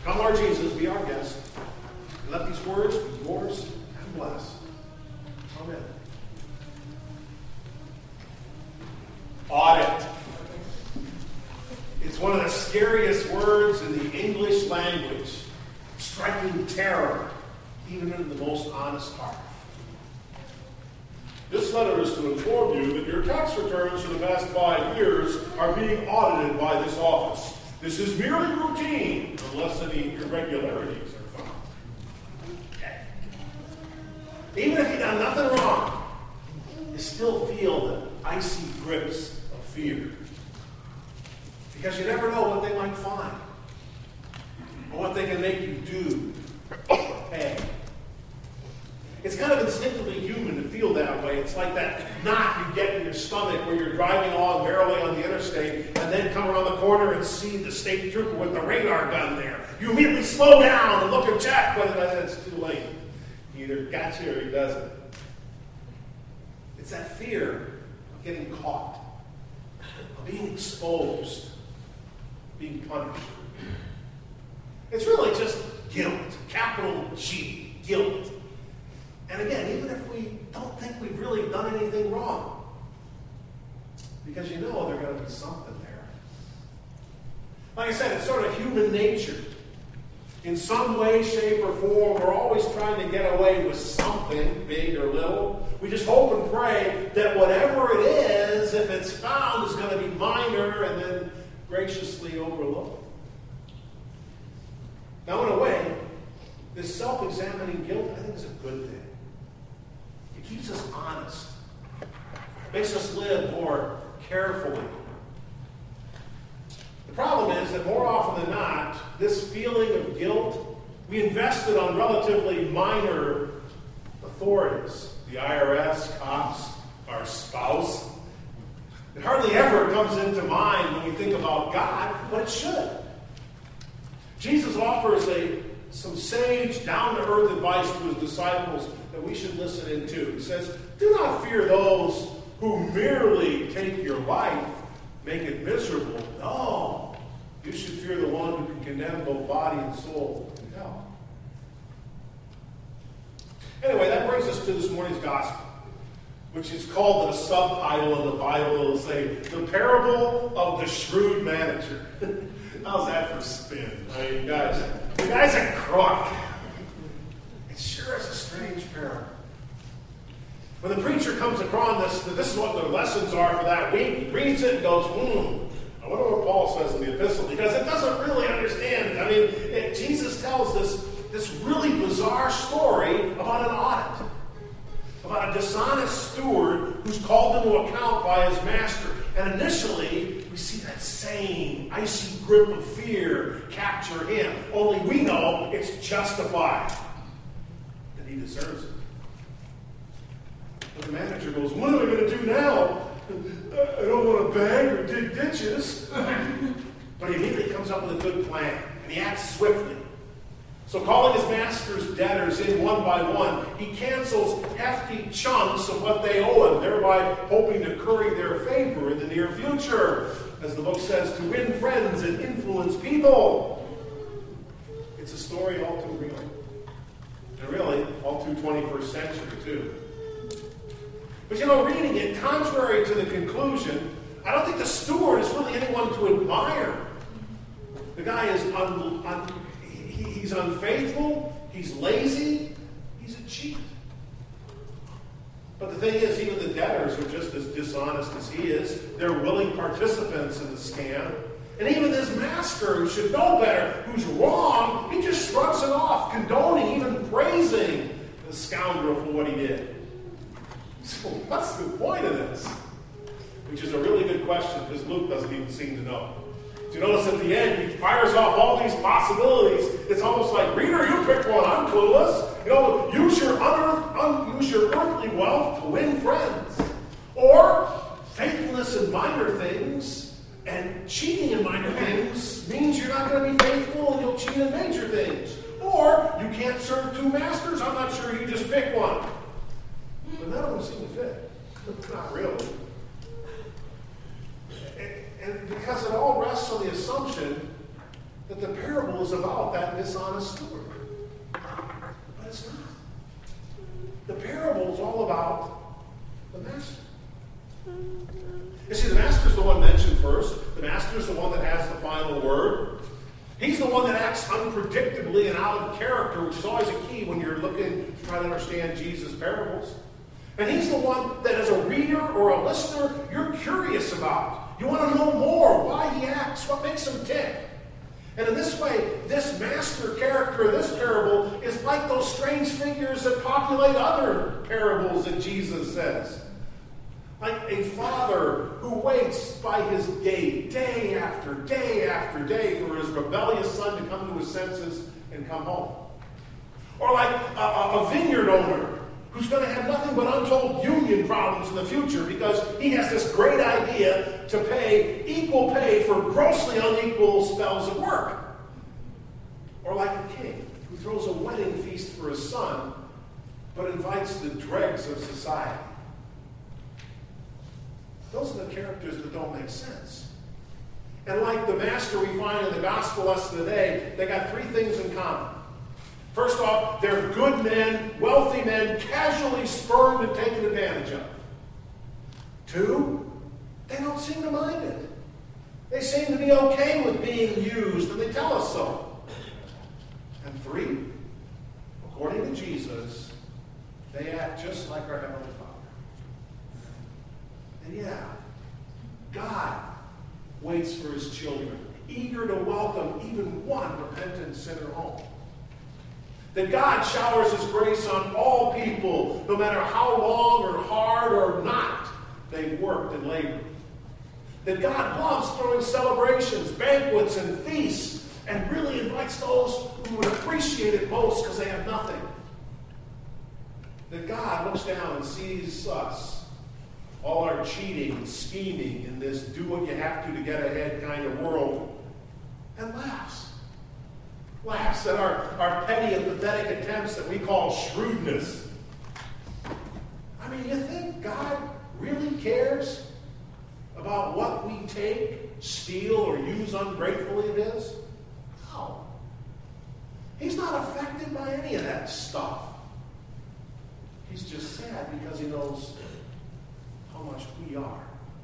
Come, Lord Jesus, be our guest. And let these words be yours and blessed. Amen. Audit. It's one of the scariest words in the English language, striking terror even in the most honest heart. This letter is to inform you that your tax returns for the past 5 years are being audited by this office. This is merely routine, unless any irregularities are found. Okay. Even if you've done nothing wrong, you still feel the icy grips of fear. Because you never know what they might find, or what they can make you do or pay. It's kind of instinctively human to feel that way. It's like that knot you get in your stomach when you're driving along merrily on the interstate and then come around the corner and see the state trooper with the radar gun there. You immediately slow down and look and check, but it's too late. He either got you or he doesn't. It's that fear of getting caught, of being exposed, being punished. It's really just guilt, capital G, guilt. And again, even if we don't think we've really done anything wrong, because you know there's going to be something there. Like I said, it's sort of human nature. In some way, shape, or form, we're always trying to get away with something, big or little. We just hope and pray that whatever it is, if it's found, is going to be minor and then graciously overlooked. Now, in a way, this self-examining guilt, I think, is a good thing. It keeps us honest. Makes us live more carefully. The problem is that more often than not, this feeling of guilt, we invest it on relatively minor authorities. The IRS, cops, our spouse. It hardly ever comes into mind when we think about God, but it should. Jesus offers some sage, down-to-earth advice to his disciples that we should listen into. He says, do not fear those who merely take your life, make it miserable. No, you should fear the one who can condemn both body and soul in hell. Anyway, that brings us to this morning's gospel, which is called, the subtitle of the Bible, it'll say, The Parable of the Shrewd Manager. How's that for spin? I mean, guys, the guy's a crook. It sure is a strange parable. When the preacher comes across this is what the lessons are for that week. He reads it and goes, I wonder what Paul says in the epistle, because it doesn't really understand it. I mean, Jesus tells this really bizarre story about an audit, about a dishonest steward who's called into account by his master. And initially, we see that same icy grip of fear capture him. Only we know it's justified, that he deserves it. But the manager goes, what am I going to do now? I don't want to beg or dig ditches. But he immediately comes up with a good plan, and he acts swiftly. So calling his master's debtors in one by one, he cancels hefty chunks of what they owe him, thereby hoping to curry their favor in the near future. As the book says, to win friends and influence people. It's a story all too real. And really, all too 21st century, too. But reading it, contrary to the conclusion, I don't think the steward is really anyone to admire. The guy is he's unfaithful, he's lazy, he's a cheat. But the thing is, even the debtors are just as dishonest as he is. They're willing participants in the scam. And even this master, who should know better, who's wrong, he just shrugs it off, condoning, even praising the scoundrel for what he did. So what's the point of this? Which is a really good question, because Luke doesn't even seem to know. You notice at the end, he fires off all these possibilities. It's almost like, reader, you pick one. I'm clueless. Use your earthly wealth to win friends. Or faithfulness in minor things and cheating in minor things means you're not going to be faithful and you'll cheat in major things. Or you can't serve two masters. I'm not sure, you just pick one. But none of them seem to fit. Not really. And because it all rests on the assumption that the parable is about that dishonest steward. But it's not. The parable is all about the master. You see, the master's the one mentioned first. The master's the one that has the final word. He's the one that acts unpredictably and out of character, which is always a key when you're looking to try to understand Jesus' parables. And he's the one that as a reader or a listener, you're curious about. You want to know more, why he acts, what makes him tick. And in this way, this master character of this parable is like those strange figures that populate other parables that Jesus says. Like a father who waits by his gate day after day after day for his rebellious son to come to his senses and come home. Or like a vineyard owner who's going to have nothing but untold union problems in the future because he has this great idea to pay equal pay for grossly unequal spells of work. Or like a king who throws a wedding feast for his son but invites the dregs of society. Those are the characters that don't make sense. And like the master we find in the gospel lesson today, they got three things in common. First off, they're good men, wealthy men, casually spurned and taken advantage of. Two, they don't seem to mind it. They seem to be okay with being used, and they tell us so. And three, according to Jesus, they act just like our Heavenly Father. And yeah, God waits for his children, eager to welcome even one repentant sinner home. That God showers his grace on all people, no matter how long or hard or not they've worked and labored. That God loves throwing celebrations, banquets, and feasts, and really invites those who would appreciate it most because they have nothing. That God looks down and sees us, all our cheating and scheming in this do what you have to get ahead kind of world, and laughs. Laughs at our petty and pathetic attempts that we call shrewdness. I mean, you think God really cares about what we take, steal, or use ungratefully of his? No. He's not affected by any of that stuff. He's just sad because he knows how much we are.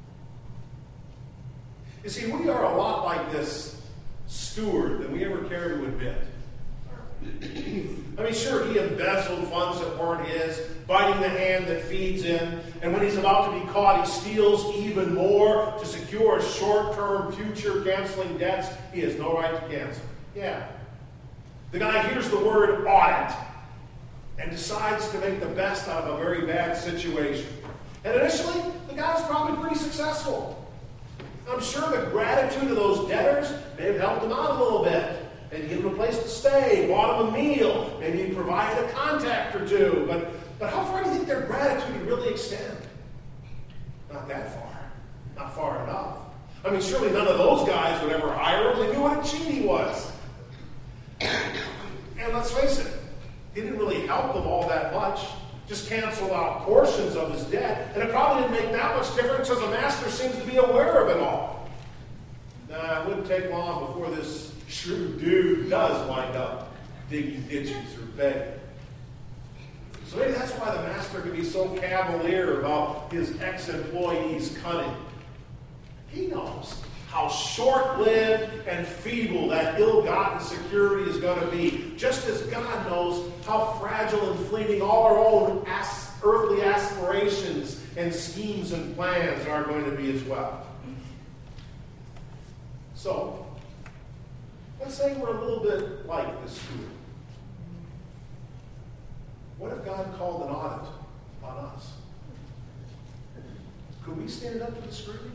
You see, we are a lot like this steward than we ever care to admit. I mean, sure, he embezzled funds that weren't his, biting the hand that feeds him, and when he's about to be caught, he steals even more to secure a short-term future, canceling debts he has no right to cancel. Yeah. The guy hears the word audit and decides to make the best out of a very bad situation. And initially, the guy was probably pretty successful. I'm sure the gratitude of those debtors may have helped him out a little bit. Maybe give him a place to stay, bought him a meal, maybe he provided a contact or two. But how far do you think their gratitude would really extend? Not that far. Not far enough. I mean, surely none of those guys would ever hire him. They knew what a cheat he was. And let's face it, he didn't really help them all that much. Just canceled out portions of his debt, and it probably didn't make that much difference because the master seems to be aware of it all. It wouldn't take long before this shrewd dude does wind up digging ditches or begging. So maybe that's why the master can be so cavalier about his ex-employees' cunning. He knows how short-lived and feeble that ill-gotten security is going to be, just as God knows how fragile and fleeting all our own earthly aspirations and schemes and plans are going to be as well. So, let's say we're a little bit like this steward. What if God called an audit on us? Could we stand up to the scrutiny?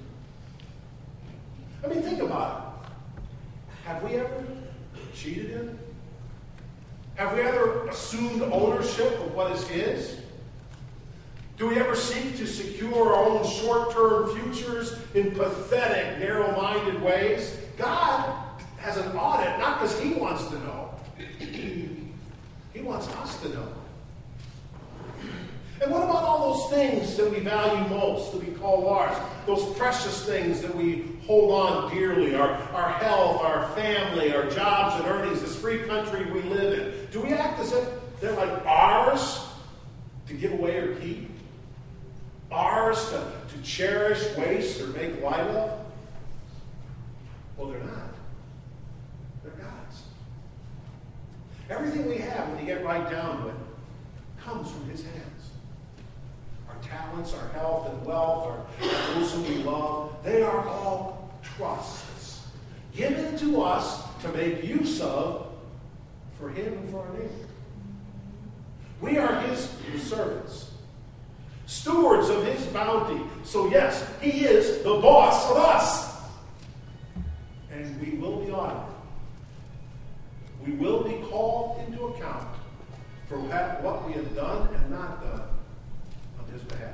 I mean, think about it. Have we ever cheated him? Have we ever assumed ownership of what is his? Do we ever seek to secure our own short-term futures in pathetic, narrow-minded ways? God has an audit, not because he wants to know. He wants us to know. And what about all those things that we value most, that we call ours? those precious things that we hold on dearly, our health, our family, our jobs and earnings, this free country we live in, do we act as if they're like ours to give away or keep? Ours to cherish, waste, or make light of? Well, they're not. They're God's. Everything we have, when you get right down to it, comes from His hands. Our talents, our health and wealth, our those whom we love, they are all trusts given to us to make use of for Him and for our neighbor. We are His servants, stewards of His bounty. So yes, He is the boss of us. And we will be audited. We will be called into account for what we have done and not done on His behalf.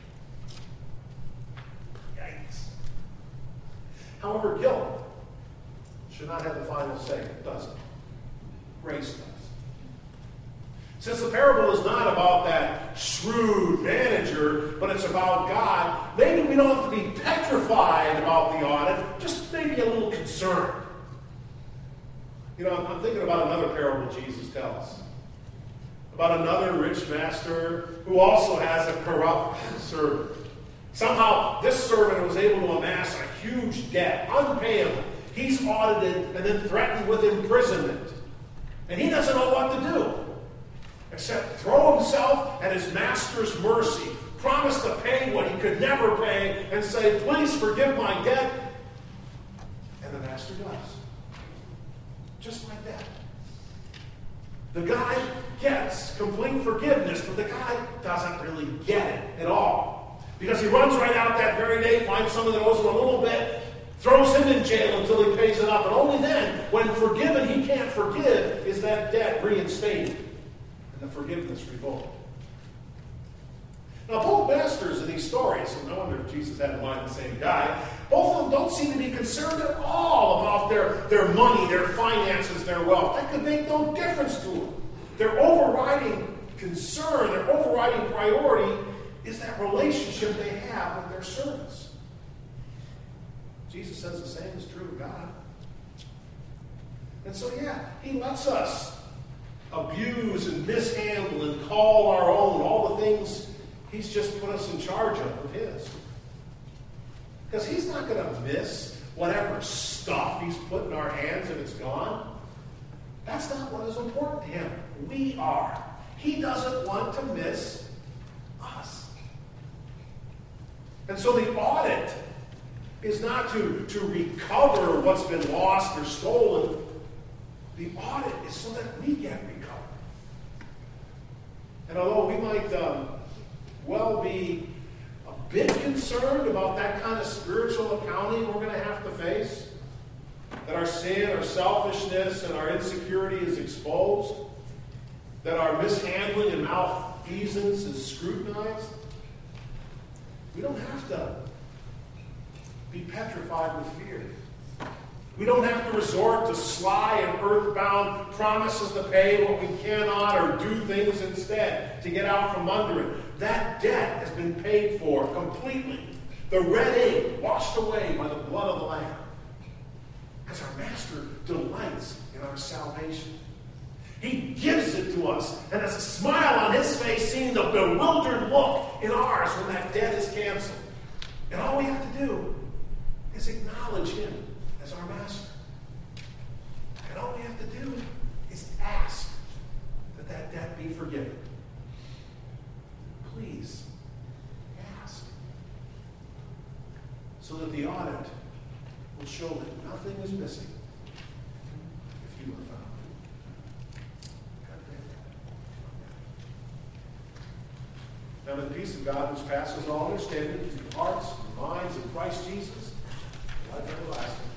Yikes. However, guilt should not have the final say, does it? Grace does. Since the parable is not about that shrewd manager, but it's about God, maybe we don't have to be petrified about the audit, just maybe a little concerned. You know, I'm thinking about another parable Jesus tells. About another rich master who also has a corrupt servant. Somehow, this servant was able to amass a huge debt, unpayable. He's audited and then threatened with imprisonment. And he doesn't know what to do, except throw himself at his master's mercy, promise to pay what he could never pay, and say, please forgive my debt. And the master does. Just like that. The guy gets complete forgiveness, but the guy doesn't really get it at all. Because he runs right out that very day, finds someone that owes him a little bit, throws him in jail until he pays it up, and only then, when forgiven he can't forgive, is that debt reinstated and the forgiveness revoked. Now, both masters in these stories, and no wonder if Jesus had in mind the same guy, both of them don't seem to be concerned at all about their money, their finances, their wealth. That could make no difference to them. Their overriding concern, their overriding priority is that relationship they have with their servants. Jesus says the same is true of God. And so, yeah, He lets us abuse and mishandle and call our own all the things He's just put us in charge of His. Because He's not going to miss whatever stuff He's put in our hands if it's gone. That's not what is important to Him. We are. He doesn't want to miss us. And so the audit is not to recover what's been lost or stolen. The audit is so that we get recovered. And although we might well be a bit concerned about that kind of spiritual accounting we're going to have to face, that our sin, our selfishness, and our insecurity is exposed, that our mishandling and malfeasance is scrutinized, we don't have to be petrified with fear. We don't have to resort to sly and earthbound promises to pay what we cannot or do things instead to get out from under it. That debt has been paid for completely. The red ink washed away by the blood of the Lamb. Because our Master delights in our salvation. He gives it to us, and there's a smile on His face seeing the bewildered look in ours when that debt is canceled. And all we have to do is acknowledge Him as our Master. And all we have to do is ask that that debt be forgiven. Please ask. So that the audit will show that nothing is missing if you are found. Now, the peace of God, which passes all understanding, keep your hearts and minds in Christ Jesus, life everlasting.